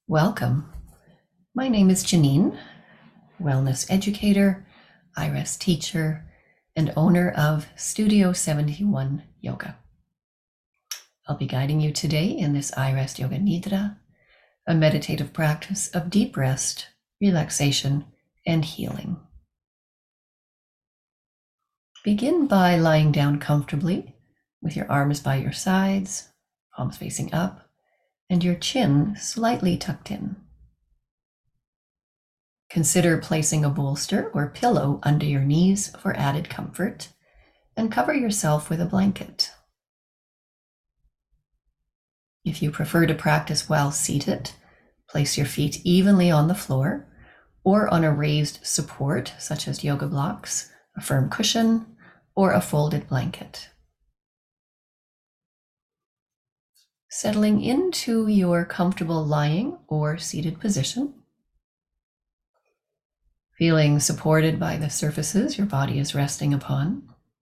Welcome. My name is Janine, wellness educator, IRES teacher, and owner of Studio 71 Yoga. I'll be guiding you today in this IRES Yoga Nidra, a meditative practice of deep rest, relaxation, and healing. Begin by lying down comfortably with your arms by your sides, palms facing up, and your chin slightly tucked in. Consider placing a bolster or pillow under your knees for added comfort, and cover yourself with a blanket. If you prefer to practice while seated, place your feet evenly on the floor or on a raised support, such as yoga blocks, a firm cushion, or a folded blanket. Settling into your comfortable lying or seated position, feeling supported by the surfaces your body is resting upon.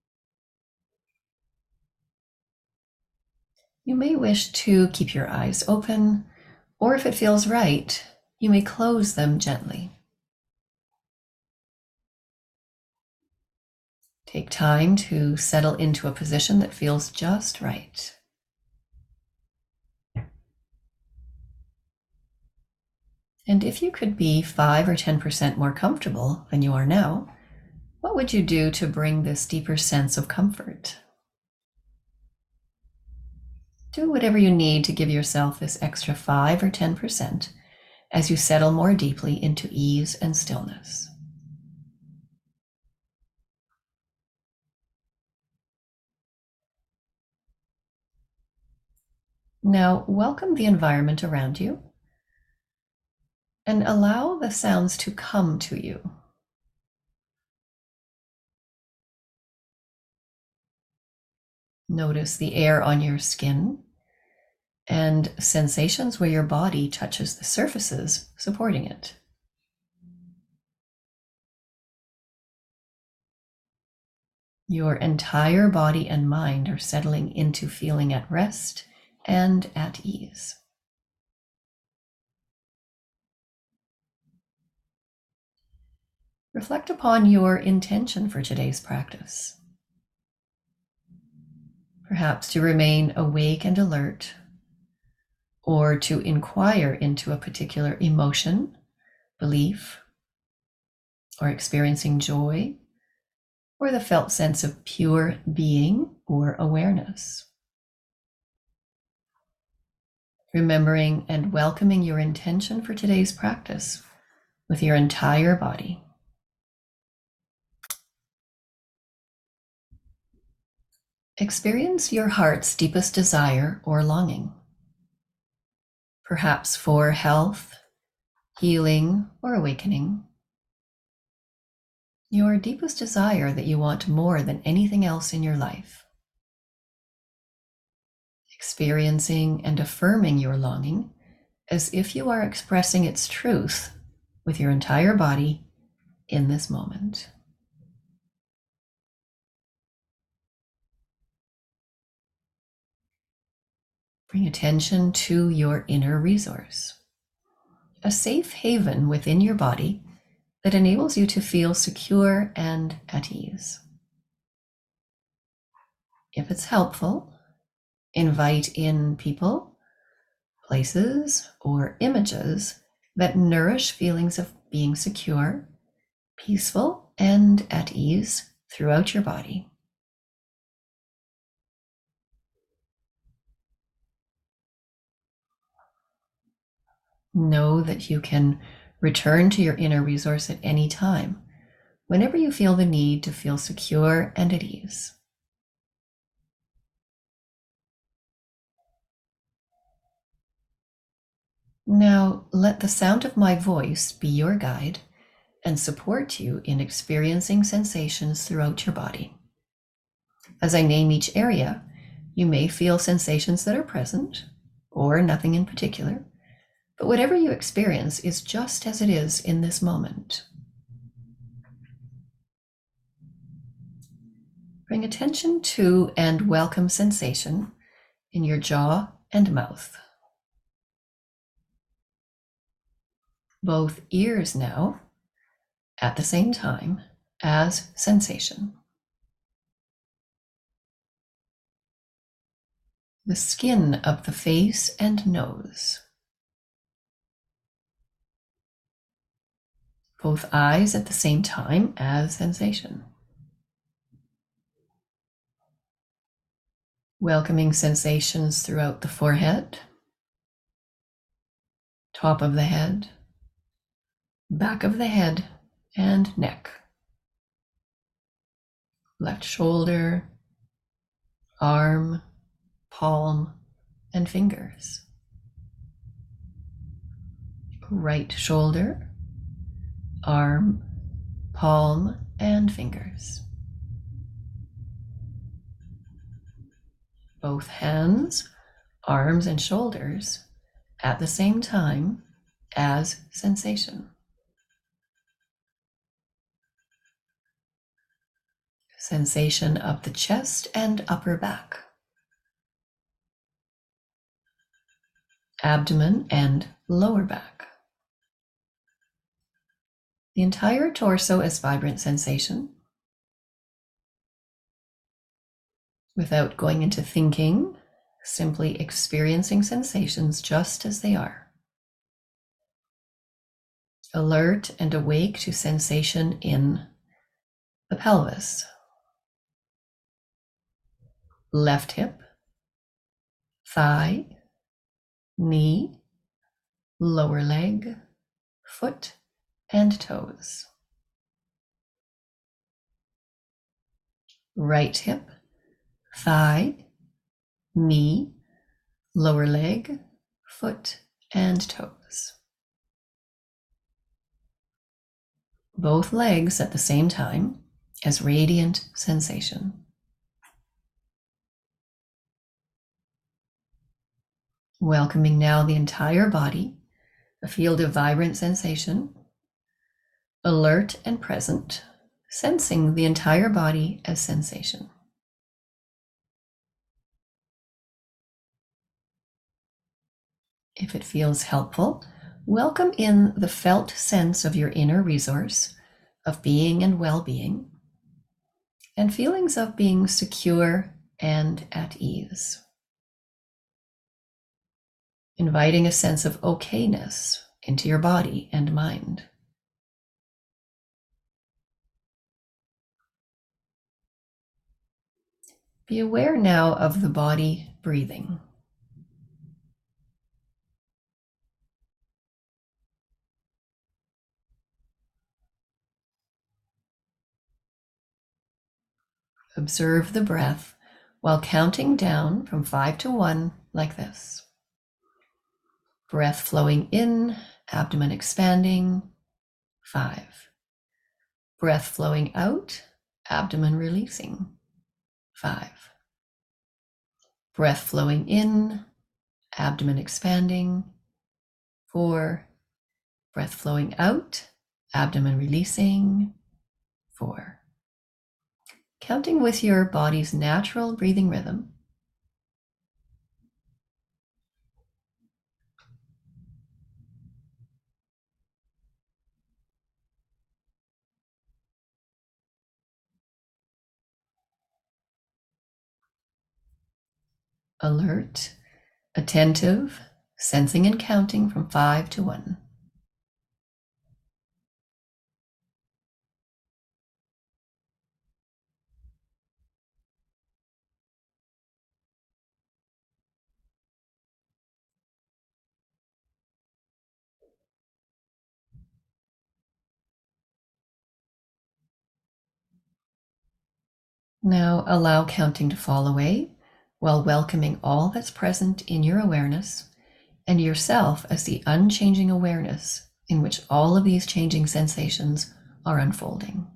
You may wish to keep your eyes open, or if it feels right, you may close them gently. Take time to settle into a position that feels just right. And if you could be 5 or 10% more comfortable than you are now, what would you do to bring this deeper sense of comfort? Do whatever you need to give yourself this extra 5 or 10% as you settle more deeply into ease and stillness. Now, welcome the environment around you and allow the sounds to come to you. Notice the air on your skin and sensations where your body touches the surfaces supporting it. Your entire body and mind are settling into feeling at rest and at ease. Reflect upon your intention for today's practice. Perhaps to remain awake and alert, or to inquire into a particular emotion, belief, or experiencing joy, or the felt sense of pure being or awareness. Remembering and welcoming your intention for today's practice with your entire body. Experience your heart's deepest desire or longing, perhaps for health, healing, or awakening. Your deepest desire that you want more than anything else in your life. Experiencing and affirming your longing as if you are expressing its truth with your entire body in this moment. Bring attention to your inner resource, a safe haven within your body that enables you to feel secure and at ease. If it's helpful, invite in people, places, or images that nourish feelings of being secure, peaceful, and at ease throughout your body. Know that you can return to your inner resource at any time, whenever you feel the need to feel secure and at ease. Now, let the sound of my voice be your guide and support you in experiencing sensations throughout your body. As I name each area, you may feel sensations that are present or nothing in particular, but whatever you experience is just as it is in this moment. Bring attention to and welcome sensation in your jaw and mouth. Both ears now at the same time as sensation. The skin of the face and nose. Both eyes at the same time as sensation. Welcoming sensations throughout the forehead, top of the head, back of the head, and neck. Left shoulder, arm, palm, and fingers. Right shoulder, arm, palm, and fingers. Both hands, arms, and shoulders at the same time as sensation. Sensation of the chest and upper back. Abdomen and lower back. The entire torso as vibrant sensation. Without going into thinking, simply experiencing sensations just as they are. Alert and awake to sensation in the pelvis. Left hip, thigh, knee, lower leg, foot, and toes. Right hip, thigh, knee, lower leg, foot, and toes. Both legs at the same time as radiant sensation. Welcoming now the entire body, a field of vibrant sensation, alert and present, sensing the entire body as sensation. If it feels helpful, welcome in the felt sense of your inner resource of being and well-being, and feelings of being secure and at ease. Inviting a sense of okayness into your body and mind. Be aware now of the body breathing. Observe the breath while counting down from 5 to 1 like this. Breath flowing in, abdomen expanding, 5. Breath flowing out, abdomen releasing, 5. Breath flowing in, abdomen expanding, 4. Breath flowing out, abdomen releasing, 4. Counting with your body's natural breathing rhythm. Alert, attentive, sensing and counting from 5 to 1. Now allow counting to fall away while welcoming all that's present in your awareness and yourself as the unchanging awareness in which all of these changing sensations are unfolding.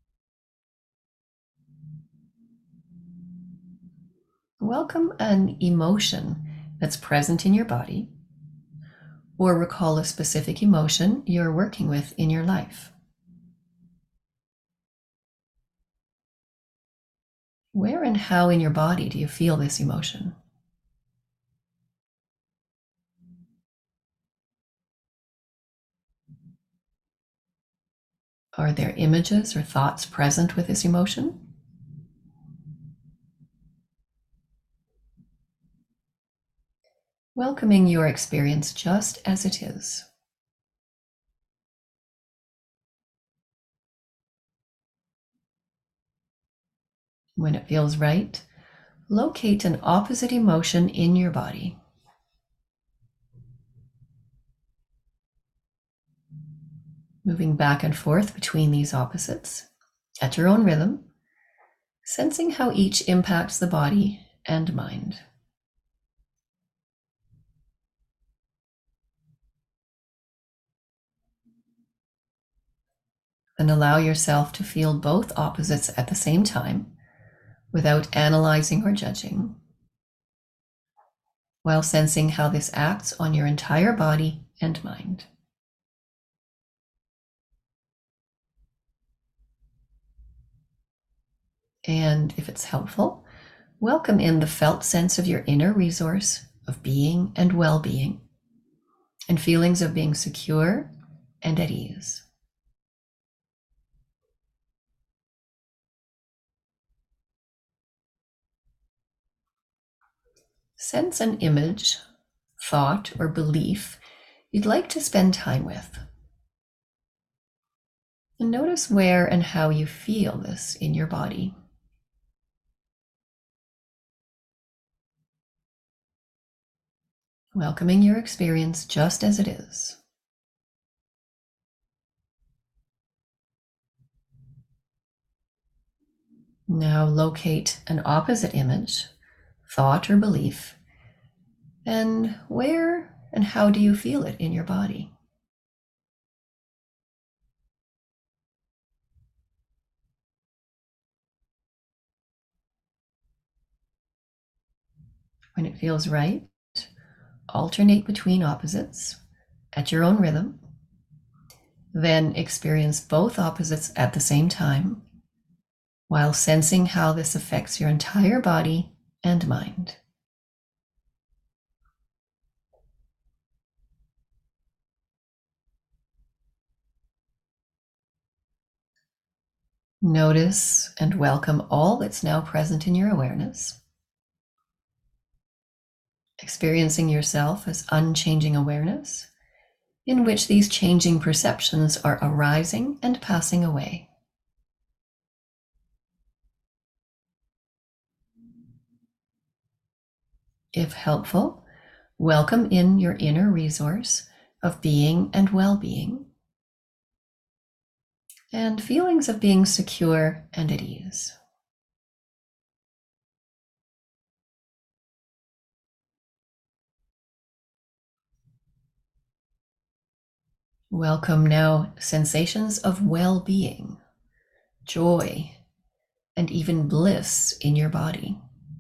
Welcome an emotion that's present in your body, or recall a specific emotion you're working with in your life. Where and how in your body do you feel this emotion? Are there images or thoughts present with this emotion? Welcoming your experience just as it is. When it feels right, locate an opposite emotion in your body. Moving back and forth between these opposites at your own rhythm, sensing how each impacts the body and mind. And allow yourself to feel both opposites at the same time without analyzing or judging, while sensing how this acts on your entire body and mind. And if it's helpful, welcome in the felt sense of your inner resource of being and well-being, and feelings of being secure and at ease. Sense an image, thought, or belief you'd like to spend time with. And notice where and how you feel this in your body. Welcoming your experience just as it is. Now locate an opposite image, thought, or belief, and where and how do you feel it in your body? When it feels right, alternate between opposites at your own rhythm. Then experience both opposites at the same time while sensing how this affects your entire body and mind. Notice and welcome all that's now present in your awareness, experiencing yourself as unchanging awareness, in which these changing perceptions are arising and passing away. If helpful, welcome in your inner resource of being and well-being, and feelings of being secure and at ease. Welcome now sensations of well-being, joy, and even bliss in your body.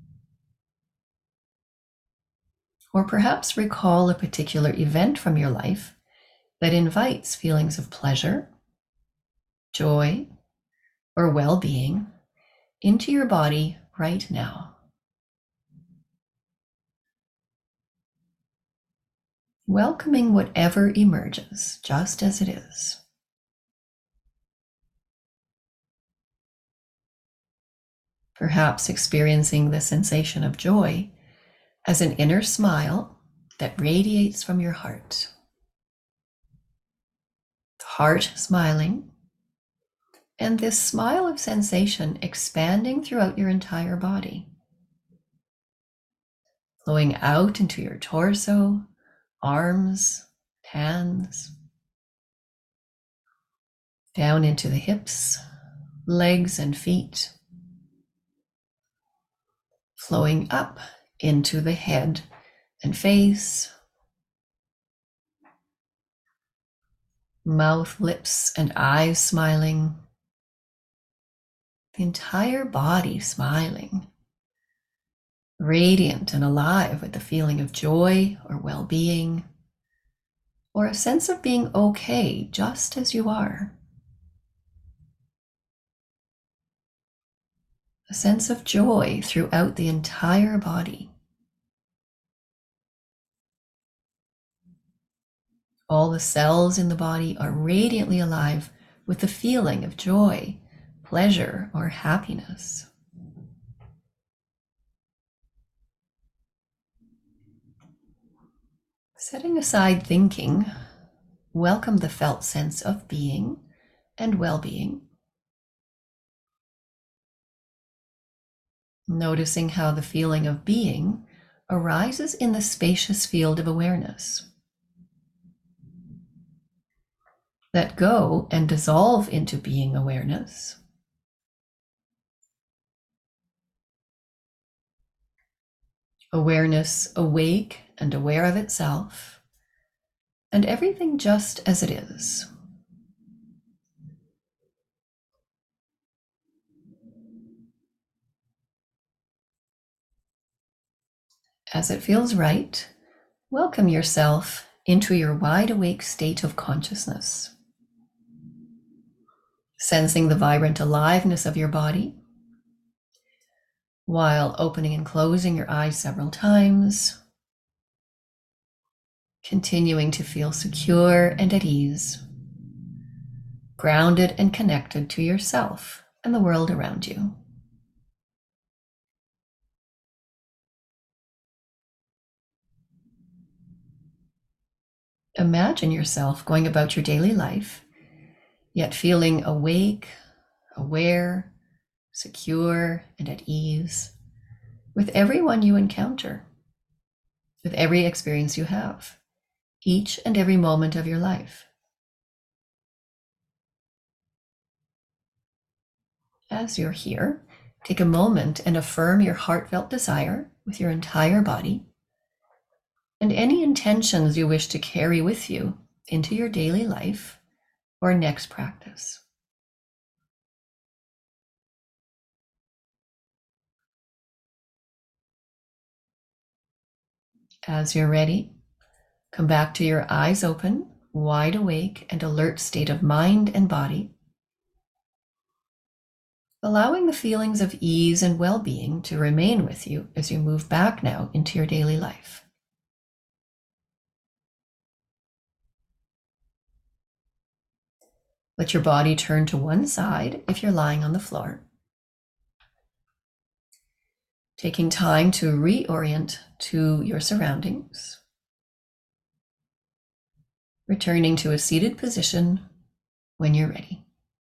Or perhaps recall a particular event from your life that invites feelings of pleasure, joy, or well-being into your body right now. Welcoming whatever emerges just as it is. Perhaps experiencing the sensation of joy as an inner smile that radiates from your heart. The heart smiling, and this smile of sensation expanding throughout your entire body, flowing out into your torso, arms, hands, down into the hips, legs, and feet, flowing up into the head and face, mouth, lips, and eyes smiling, the entire body smiling, radiant and alive with the feeling of joy or well-being, or a sense of being okay just as you are. A sense of joy throughout the entire body. All the cells in the body are radiantly alive with the feeling of joy, pleasure, or happiness. Setting aside thinking, welcome the felt sense of being and well-being. Noticing how the feeling of being arises in the spacious field of awareness. Let go and dissolve into being awareness. Awareness awake and aware of itself, and everything just as it is. As it feels right, welcome yourself into your wide awake state of consciousness. Sensing the vibrant aliveness of your body, while opening and closing your eyes several times, continuing to feel secure and at ease, grounded and connected to yourself and the world around you. Imagine yourself going about your daily life, yet feeling awake, aware, secure, and at ease with everyone you encounter, with every experience you have, each and every moment of your life. As you're here, take a moment and affirm your heartfelt desire with your entire body and any intentions you wish to carry with you into your daily life or next practice. As you're ready, come back to your eyes open, wide awake, and alert state of mind and body, allowing the feelings of ease and well-being to remain with you as you move back now into your daily life. Let your body turn to one side if you're lying on the floor. Taking time to reorient to your surroundings. Returning to a seated position when you're ready.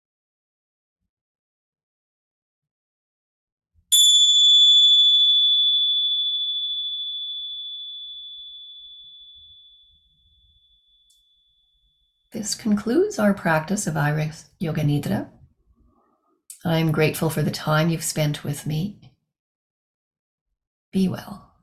This concludes our practice of Iris Yoga Nidra. I'm grateful for the time you've spent with me. Be well.